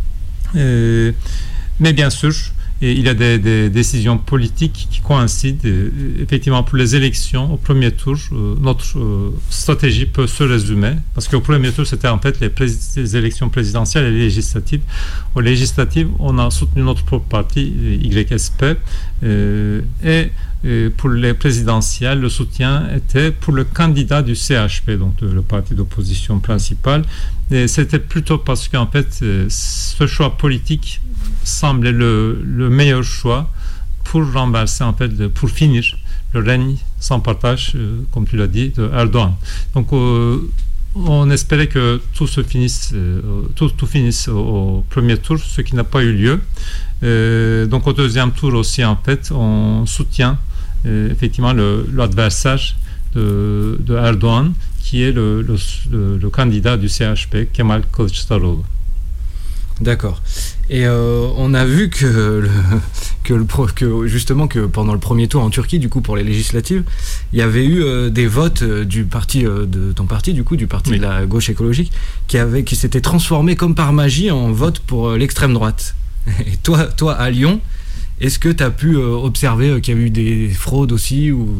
et, mais bien sûr, et il y a des, des décisions politiques qui coïncident. Et, effectivement, pour les élections, au premier tour, euh, notre euh, stratégie peut se résumer, parce qu'au premier tour, c'était en fait les, pré- les élections présidentielles et législatives. Aux législatives, on a soutenu notre propre parti, Y S P, euh, et, et pour les présidentielles, le soutien était pour le candidat du C H P, donc le parti d'opposition principal. Et c'était plutôt parce qu'en fait, euh, ce choix politique semblait le, le meilleur choix pour renverser, en fait, pour finir le règne sans partage, euh, comme tu l'as dit, de Erdogan. Donc, euh, on espérait que tout se finisse, euh, tout, tout finisse au, au premier tour, ce qui n'a pas eu lieu. Euh, donc, au deuxième tour aussi, en fait, on soutient euh, effectivement le, l'adversaire de, de Erdogan, qui est le, le, le, le candidat du C H P, Kemal Kılıçdaroğlu. D'accord. Et euh, on a vu que, le, que, le, que justement que pendant le premier tour en Turquie, du coup pour les législatives, il y avait eu euh, des votes euh, du parti euh, de ton parti, du coup du parti oui. de la gauche écologique, qui avait qui s'était transformé comme par magie en vote pour euh, l'extrême droite. Et toi, toi à Lyon, est-ce que tu as pu euh, observer euh, qu'il y a eu des fraudes aussi ou...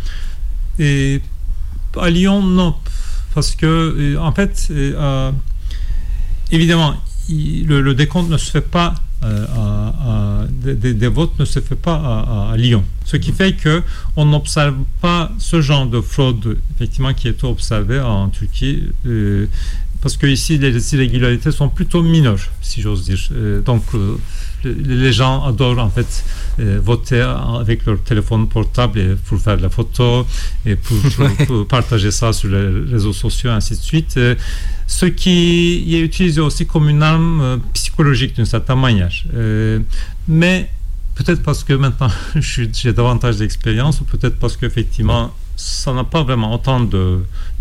Et à Lyon, non, parce que en fait, euh, évidemment. Le, le décompte ne se fait pas euh, à, à, des, des votes ne se fait pas à, à Lyon, ce qui fait que on n'observe pas ce genre de fraude effectivement qui est observé en Turquie, euh, parce que ici les irrégularités sont plutôt mineures, si j'ose dire. Euh, donc euh, les gens adorent en fait euh, voter avec leur téléphone portable et pour faire de la photo et pour, pour, pour partager ça sur les réseaux sociaux, ainsi de suite. Euh, ce qui est utilisé aussi comme une arme euh, psychologique d'une certaine manière. Euh, mais peut-être parce que maintenant j'ai davantage d'expérience, ou peut-être parce qu'effectivement ça n'a pas vraiment autant de,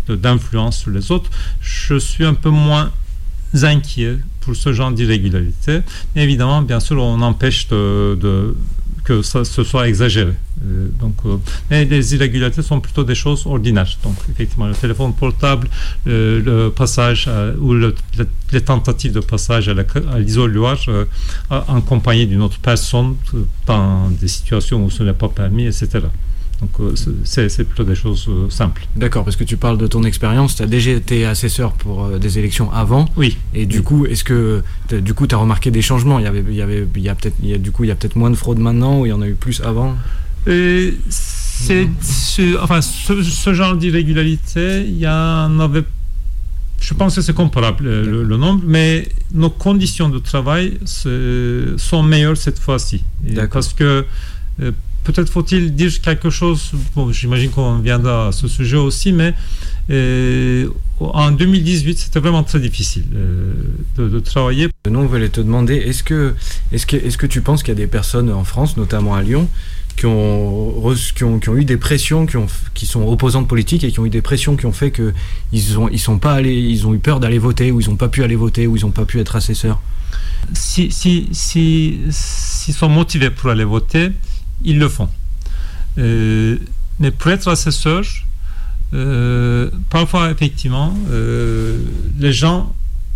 de, d'influence sur les autres, je suis un peu moins inquiet pour ce genre d'irrégularité. Mais évidemment, bien sûr, on empêche de, de, que ça ce soit exagéré. Euh, donc, euh, mais les irrégularités sont plutôt des choses ordinaires. Donc, effectivement, le téléphone portable, euh, le passage à, ou le, le, les tentatives de passage à, la, à l'isoloir euh, en compagnie d'une autre personne dans des situations où ce n'est pas permis, et cetera. Donc euh, c'est, c'est plutôt des choses euh, simples. D'accord, parce que tu parles de ton expérience, tu as déjà été assesseur pour euh, des élections avant. Oui. Et du oui. coup, est-ce que du coup tu as remarqué des changements? Il y avait il y avait il y a peut-être il y a, du coup il y a peut-être moins de fraude maintenant, ou il y en a eu plus avant? Et c'est ce, enfin ce, ce genre d'irrégularité, il y en avait. Je pense que c'est comparable le, le nombre, mais nos conditions de travail sont meilleures cette fois-ci. Et parce que euh, peut-être faut-il dire quelque chose, bon, j'imagine qu'on viendra à ce sujet aussi, mais euh, en deux mille dix-huit, c'était vraiment très difficile euh, de, de travailler. Nous, on voulait te demander, est-ce que, est-ce que, est-ce que tu penses qu'il y a des personnes en France, notamment à Lyon, qui ont, qui ont, qui ont eu des pressions, qui, ont, qui sont opposantes politiques et qui ont eu des pressions qui ont fait qu'ils ils ils sont pas allés, ils ont eu peur d'aller voter, ou ils n'ont pas pu aller voter, ou ils n'ont pas pu être assesseurs? Si, si, si, s'ils sont motivés pour aller voter, ils le font. Euh, mais pour être assesseur, euh, parfois, effectivement, euh, les gens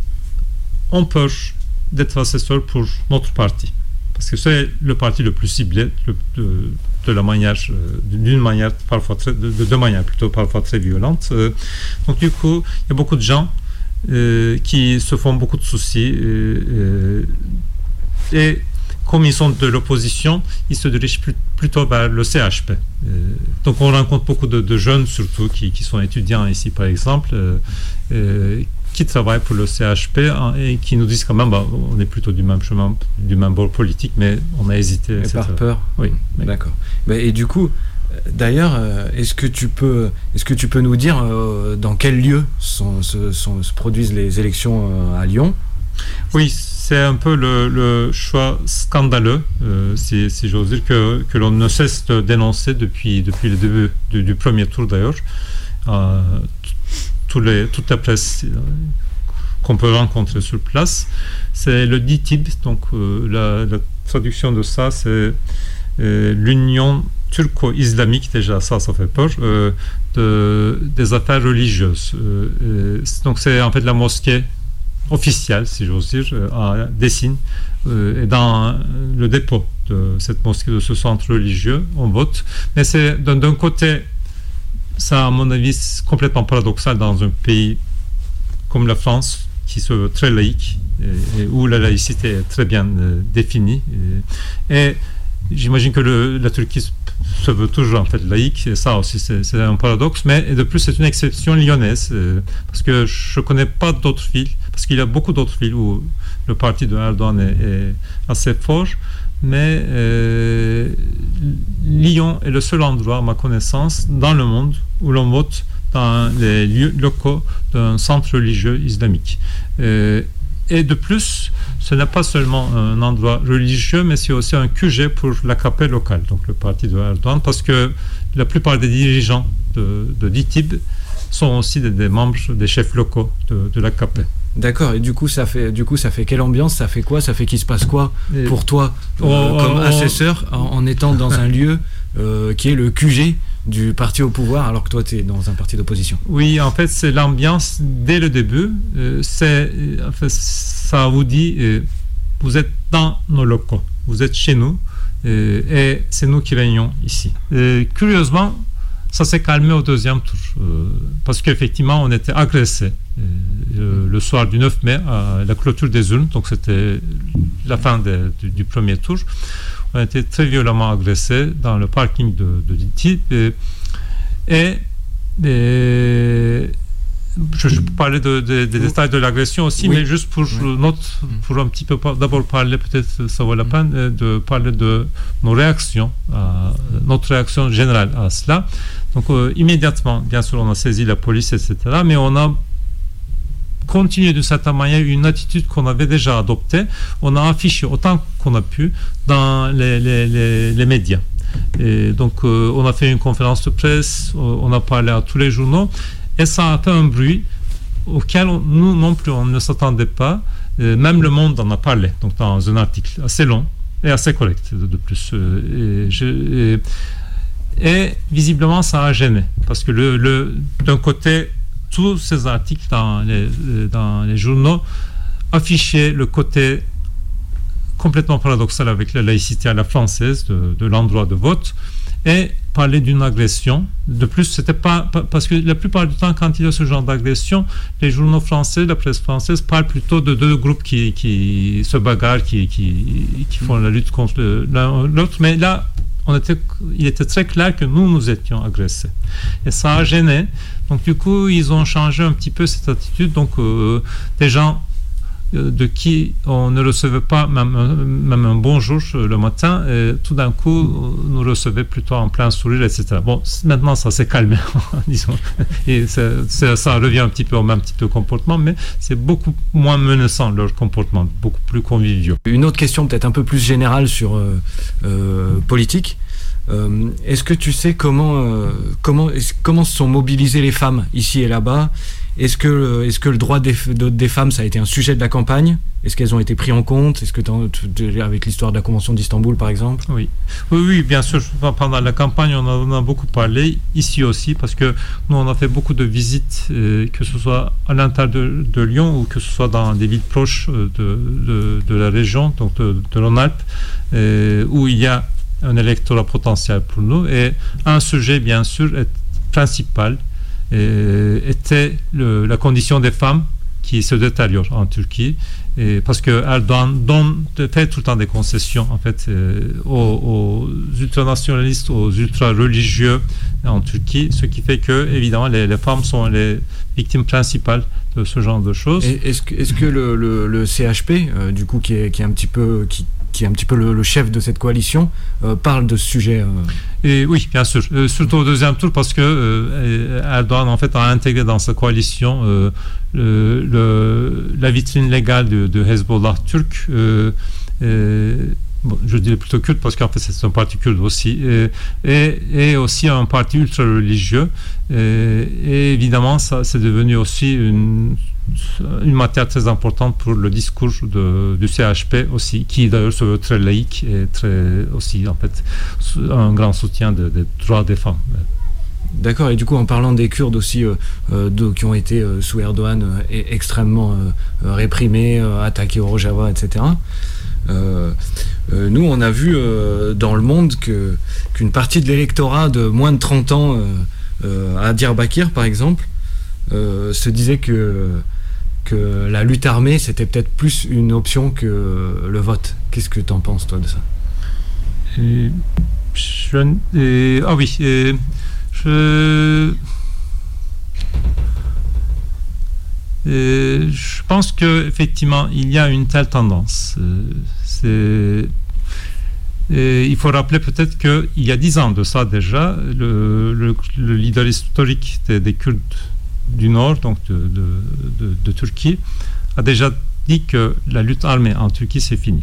ont peur d'être assesseur pour notre parti. Parce que c'est le parti le plus ciblé de, de, de la manière, d'une manière parfois très, de, de manière plutôt parfois très violente. Euh, donc du coup, il y a beaucoup de gens euh, qui se font beaucoup de soucis euh, euh, et comme ils sont de l'opposition, ils se dirigent plus, plutôt vers le C H P. Euh, donc on rencontre beaucoup de, de jeunes surtout qui, qui sont étudiants ici par exemple, euh, euh, qui travaillent pour le C H P hein, et qui nous disent quand même bah, on est plutôt du même chemin, du même bord politique, mais on a hésité. Et par peur. Oui. Mais... D'accord. Et du coup, d'ailleurs, est-ce que tu peux, est-ce que tu peux nous dire euh, dans quel lieu sont, se, sont, se produisent les élections euh, à Lyon? Oui, c'est un peu le, le choix scandaleux, euh, si, si j'ose dire, que, que l'on ne cesse de dénoncer depuis, depuis le début du, du premier tour d'ailleurs. Euh, tous les, toute la presse euh, qu'on peut rencontrer sur place. C'est le D I T I B, donc euh, la, la traduction de ça, c'est euh, l'Union turco-islamique, déjà ça, ça fait peur, euh, de, des affaires religieuses. Euh, euh, donc c'est en fait la mosquée officielle, si j'ose dire, à Dessine, euh, et dans le dépôt de cette mosquée, de ce centre religieux, on vote. Mais c'est d'un, d'un côté, ça à mon avis c'est complètement paradoxal dans un pays comme la France, qui se veut très laïque, et, et où la laïcité est très bien euh, définie. Et, et j'imagine que le, la Turquie se veut toujours en fait laïque, et ça aussi c'est, c'est un paradoxe, mais de plus c'est une exception lyonnaise, euh, parce que je ne connais pas d'autres villes, parce qu'il y a beaucoup d'autres villes où le parti de Erdogan est, est assez fort, mais euh, Lyon est le seul endroit, à ma connaissance, dans le monde où l'on vote dans les lieux locaux d'un centre religieux islamique. Euh, Et de plus, ce n'est pas seulement un endroit religieux, mais c'est aussi un Q G pour l'A K P local, donc le parti de Erdogan, parce que la plupart des dirigeants de, de D I T I B sont aussi des, des membres, des chefs locaux de, de l'A K P. D'accord, et du coup, ça fait, du coup, ça fait quelle ambiance? Ça fait quoi? Ça fait qu'il se passe quoi et pour toi, euh, oh, comme oh, assesseur, en, en étant dans un lieu euh, qui est le Q G du parti au pouvoir, alors que toi, tu es dans un parti d'opposition? Oui, en fait, c'est l'ambiance dès le début. Euh, c'est, en fait, ça vous dit, euh, vous êtes dans nos locaux, vous êtes chez nous, euh, et c'est nous qui régnons ici. Et, curieusement, ça s'est calmé au deuxième tour, euh, parce qu'effectivement, on était agressés euh, le soir du neuf mai à la clôture des urnes, donc c'était la fin de, du, du premier tour. On a été très violemment agressés dans le parking de, de D I T I B, et, et, et je, je peux parler de, de, des détails de l'agression aussi, oui. Mais juste pour, oui. notre, pour un petit peu d'abord parler, peut-être ça vaut la peine de parler de nos réactions, à, notre réaction générale à cela. Donc euh, immédiatement, bien sûr, on a saisi la police, et cetera, mais on a continuer d'une certaine manière une attitude qu'on avait déjà adoptée. On a affiché autant qu'on a pu dans les, les, les, les médias. Et donc, euh, on a fait une conférence de presse, on a parlé à tous les journaux, Et ça a fait un bruit auquel on, nous non plus on ne s'attendait pas. Euh, même Le Monde en a parlé, donc dans un article assez long et assez correct de, de plus. Euh, et, je, et, et visiblement ça a gêné, parce que le, le, d'un côté, tous ces articles dans les, dans les journaux affichaient le côté complètement paradoxal avec la laïcité à la française de, de l'endroit de vote, et parler d'une agression. De plus, c'était pas, pas parce que la plupart du temps, quand il y a ce genre d'agression, les journaux français, la presse française parlent plutôt de deux groupes qui, qui se bagarrent, qui, qui, qui font la lutte contre l'un l'autre. Mais là, on était, il était très clair que nous, nous étions agressés. Et ça a gêné. Donc du coup, ils ont changé un petit peu cette attitude. Donc euh, des gens de qui on ne recevait pas même, même un bonjour le matin, et tout d'un coup nous recevait plutôt en plein sourire, et cetera. Bon, maintenant ça s'est calmé, disons, et c'est, c'est, ça revient un petit peu au même type de comportement, mais c'est beaucoup moins menaçant leur comportement, beaucoup plus conviviaux. Une autre question peut-être un peu plus générale sur euh, euh, politique. Euh, est-ce que tu sais comment, euh, comment, comment se sont mobilisées les femmes ici et là-bas ? Est-ce que, est-ce que le droit des, de, des femmes, ça a été un sujet de la campagne ? Est-ce qu'elles ont été prises en compte ? Est-ce que avec l'histoire de la Convention d'Istanbul, par exemple ? Oui, oui, oui, bien sûr. Pendant la campagne, on en a beaucoup parlé, ici aussi, parce que nous, on a fait beaucoup de visites, euh, que ce soit à l'intérieur de, de Lyon ou que ce soit dans des villes proches de, de, de la région, donc de, de Rhône-Alpes, euh, où il y a un électorat potentiel pour nous. Et un sujet, bien sûr, est principal, et était le, la condition des femmes qui se détériore en Turquie, et parce que Erdogan donne, fait tout le temps des concessions en fait euh, aux, aux ultranationalistes, aux ultra-religieux en Turquie, ce qui fait que évidemment les, les femmes sont les victimes principales de ce genre de choses. Et est-ce que, est-ce que le, le, le C H P, euh, du coup, qui est, qui est un petit peu qui qui est un petit peu le, le chef de cette coalition, euh, parle de ce sujet. Euh... Et oui, bien sûr, euh, surtout au deuxième tour, parce que euh, Erdogan en fait a intégré dans sa coalition euh, le, le, la vitrine légale de, de Hezbollah turc. Euh, euh, Bon, je dirais plutôt kurde parce qu'en fait c'est un parti kurde aussi, et, et, et aussi un parti ultra religieux, et, et évidemment ça c'est devenu aussi une, une matière très importante pour le discours de, du C H P aussi, qui d'ailleurs se veut très laïque et très aussi en fait un grand soutien des de droits des femmes. D'accord, et du coup en parlant des Kurdes aussi euh, euh, de, qui ont été euh, sous Erdogan euh, extrêmement euh, réprimés, euh, attaqués au Rojava, et cetera. Euh, euh, nous on a vu euh, dans le monde que, qu'une partie de l'électorat de moins de trente ans euh, euh, à Diyarbakir par exemple euh, se disait que, que la lutte armée c'était peut-être plus une option que le vote. Qu'est-ce que tu en penses toi de ça? et, je, et, Ah oui, et, je... Et je pense qu'effectivement, il y a une telle tendance. C'est... Et il faut rappeler peut-être qu'il y a dix ans de ça déjà, le, le, le leader historique des, des Kurdes du Nord, donc de, de, de, de Turquie, a déjà dit que la lutte armée en Turquie, c'est fini.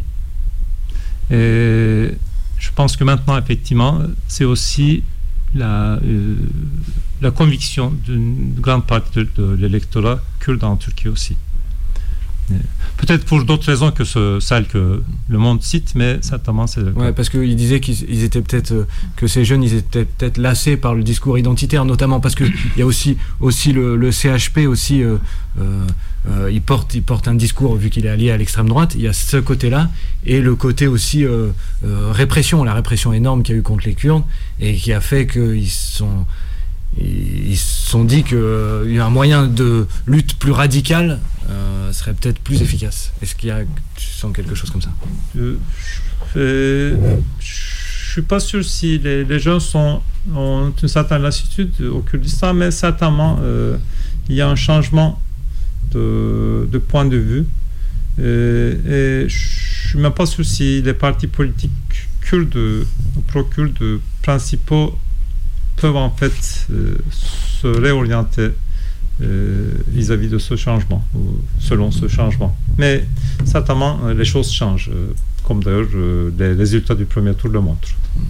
Et je pense que maintenant, effectivement, c'est aussi la, euh, la conviction d'une grande partie de, de l'électorat kurde en Turquie aussi. Peut-être pour d'autres raisons que ce, celles que le monde cite, mais certainement c'est le cas. Ouais, parce qu'il disait qu'ils étaient peut-être, euh, que ces jeunes, ils étaient peut-être lassés par le discours identitaire, notamment parce qu'il y a aussi, aussi le, le C H P aussi, euh, euh, euh, il, porte, il porte un discours, vu qu'il est allié à l'extrême droite, il y a ce côté-là, et le côté aussi euh, euh, répression, la répression énorme qu'il y a eu contre les Kurdes, et qui a fait qu'ils sont... ils se sont dit qu'un euh, moyen de lutte plus radical euh, serait peut-être plus efficace. Est-ce qu'il y a, tu sens quelque chose comme ça? euh, Je ne suis pas sûr si les, les gens sont, ont une certaine lassitude au Kurdistan, mais certainement euh, il y a un changement de, de point de vue. Et, et je ne suis même pas sûr si les partis politiques kurdes, pro-kurdes principaux peuvent en fait euh, se réorienter euh, vis-à-vis de ce changement, ou selon ce changement. Mais certainement, euh, les choses changent, euh, comme d'ailleurs euh, les résultats du premier tour le montrent.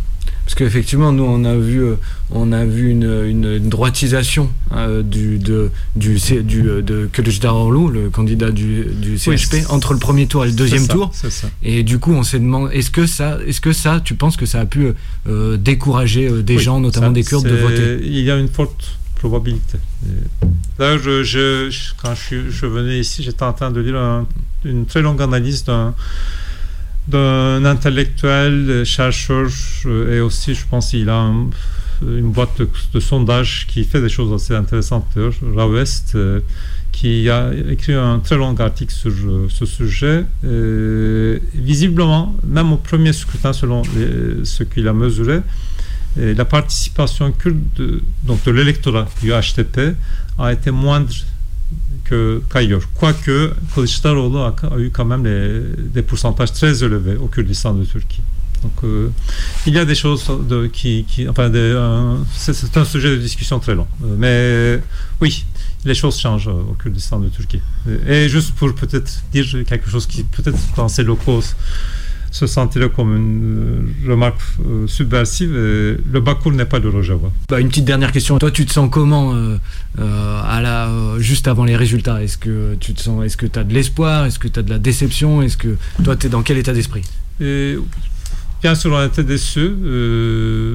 Parce qu'effectivement, nous, on a vu, euh, on a vu une, une, une droitisation euh, du, de, du, du, du, de Kılıçdaroğlu, le candidat du, du C H P, oui, entre le premier tour et le deuxième c'est ça, tour. C'est ça. Et du coup, on s'est demandé, est-ce que ça, est-ce que ça, tu penses que ça a pu euh, décourager euh, des oui, gens, notamment ça, des Kurdes, de voter? Il y a une forte probabilité. Là, je, je, quand je, je venais ici, j'étais en train de lire un, une très longue analyse d'un d'un intellectuel, chercheur, et aussi, je pense, il a un, une boîte de, de sondage qui fait des choses assez intéressantes, Rawest, euh, qui a écrit un très long article sur euh, ce sujet. Et, visiblement, même au premier scrutin, selon les, ce qu'il a mesuré, et la participation kurde, de, donc de l'électorat du H D P, a été moindre que qu'ailleurs. Quoique, Kılıçdaroğlu a, a eu quand même les, des pourcentages très élevés au Kurdistan de Turquie. Donc, euh, il y a des choses de, qui, qui, enfin, des, euh, c'est, c'est un sujet de discussion très long. Euh, mais oui, les choses changent au Kurdistan de Turquie. Et juste pour peut-être dire quelque chose qui peut-être dans ces locaux se sentirait comme une remarque euh, subversive, et le Bakour n'est pas le Rojava. Bah, une petite dernière question. Toi, tu te sens comment euh, euh, à la, euh, juste avant les résultats? Est-ce que tu te sens, est-ce que tu as de l'espoir? Est-ce que tu as de la déception? Est-ce que toi, tu es dans quel état d'esprit? Et, bien sûr, on était déçus. Euh,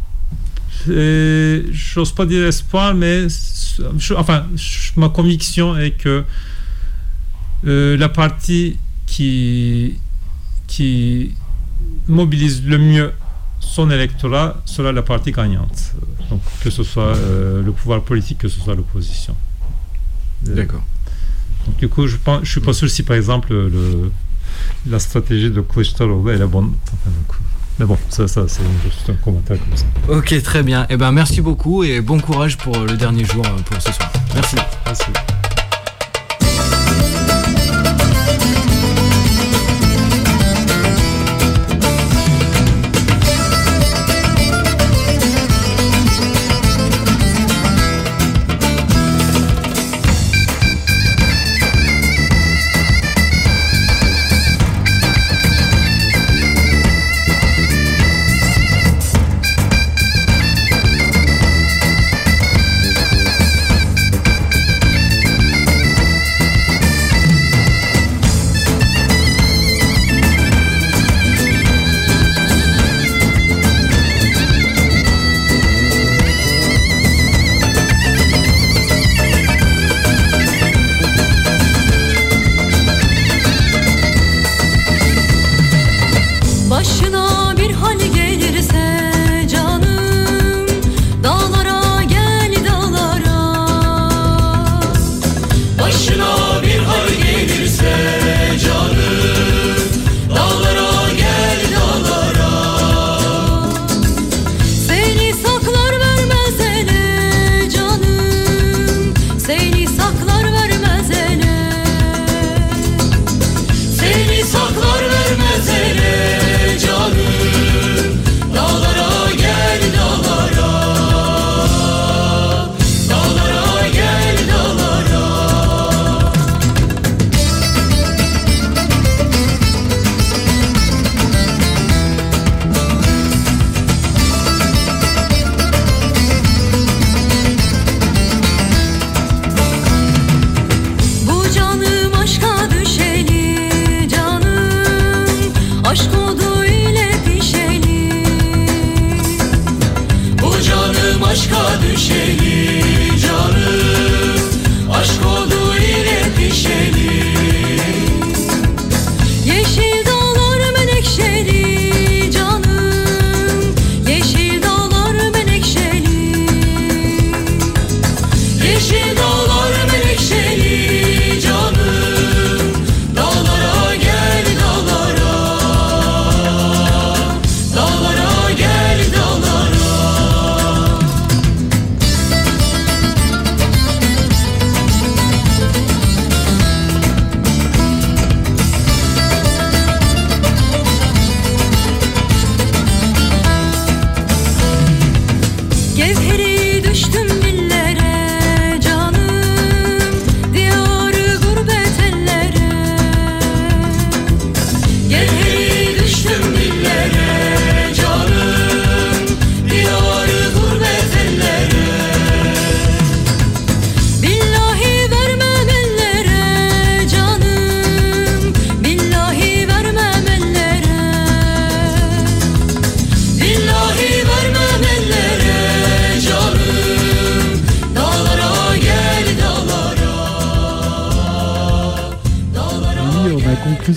et j'ose pas dire espoir, mais je, enfin, je, ma conviction est que euh, la partie qui qui mobilise le mieux son électorat sera la partie gagnante. Donc, que ce soit euh, le pouvoir politique, que ce soit l'opposition. D'accord. Donc, du coup, je ne suis pas sûr si, par exemple, le, la stratégie de Kılıçdaroğlu est la bonne. Mais bon, ça, ça c'est juste un commentaire comme ça. Ok, très bien. Eh ben, merci beaucoup et bon courage pour le dernier jour pour ce soir. Merci. Merci.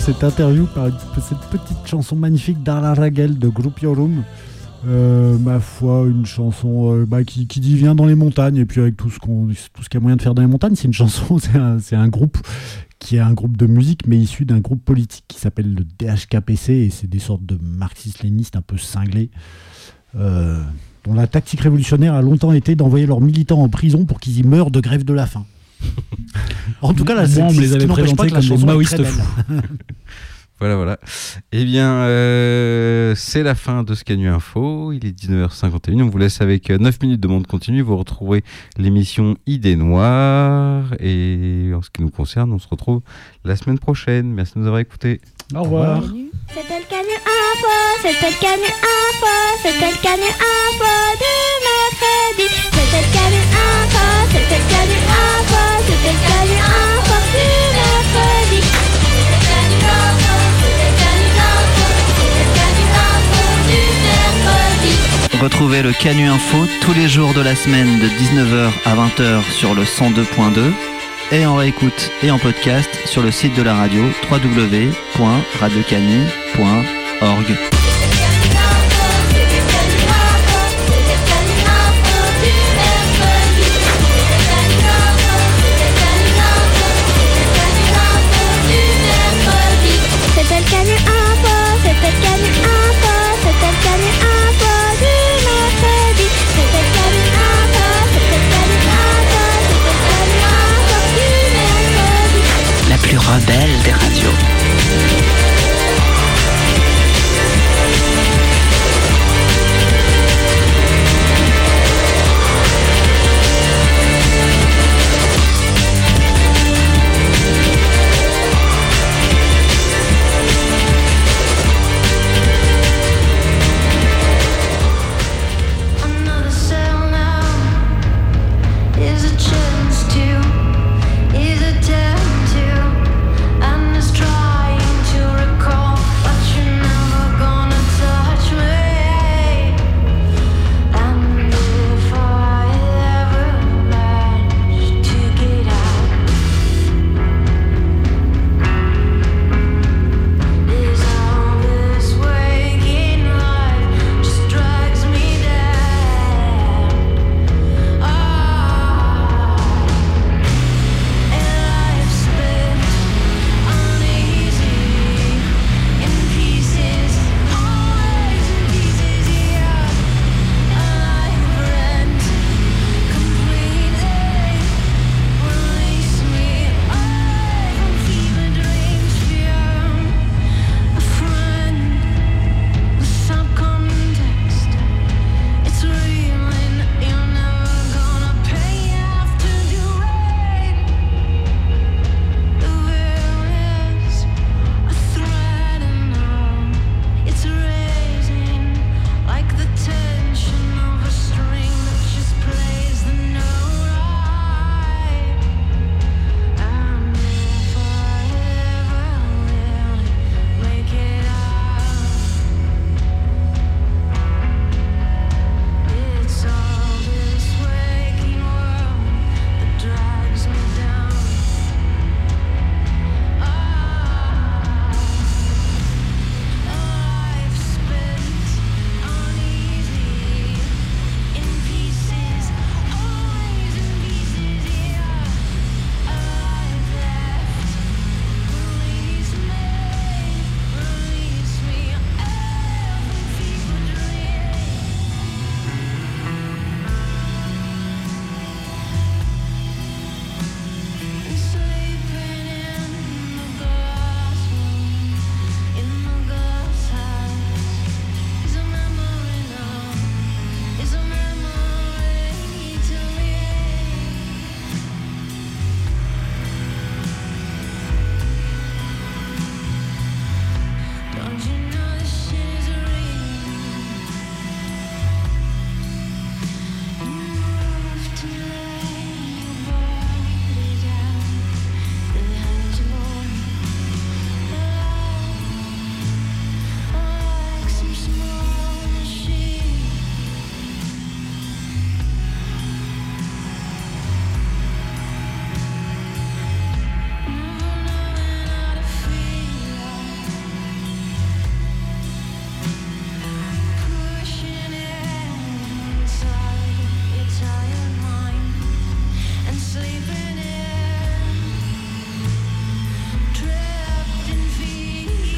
cette interview par cette petite chanson magnifique d'Arla Ragel de Groupe Yorum. Euh, ma foi, une chanson euh, bah, qui, qui dit viens dans les montagnes, et puis avec tout ce qu'on, tout ce qu'il y a moyen de faire dans les montagnes, c'est une chanson, c'est un, c'est un groupe qui est un groupe de musique, mais issu d'un groupe politique qui s'appelle le D H K P C, et c'est des sortes de marxistes-léninistes un peu cinglés, euh, dont la tactique révolutionnaire a longtemps été d'envoyer leurs militants en prison pour qu'ils y meurent de grève de la faim. En tout cas, là, c'est, moi, on me les ce avait qui n'empêche pas présentés que la comme des chanson est maoïstes très belle. fous. Voilà, voilà. Eh bien, euh, c'est la fin de ce Canu Info. Il est dix-neuf heures cinquante et un. On vous laisse avec neuf minutes de monde continu. Vous retrouverez l'émission Idées Noires. Et en ce qui nous concerne, on se retrouve la semaine prochaine. Merci de nous avoir écoutés. Au revoir. C'était le Canu Info, c'était le Canu Info, c'était le Canu Info du mercredi. C'était le Canu Info, c'était le Canu Info, c'était le Canu Info du mercredi. Retrouvez le Canu Info tous les jours de la semaine de dix-neuf heures à vingt heures sur le cent deux point deux et en réécoute et en podcast sur le site de la radio w w w point radio canu point org.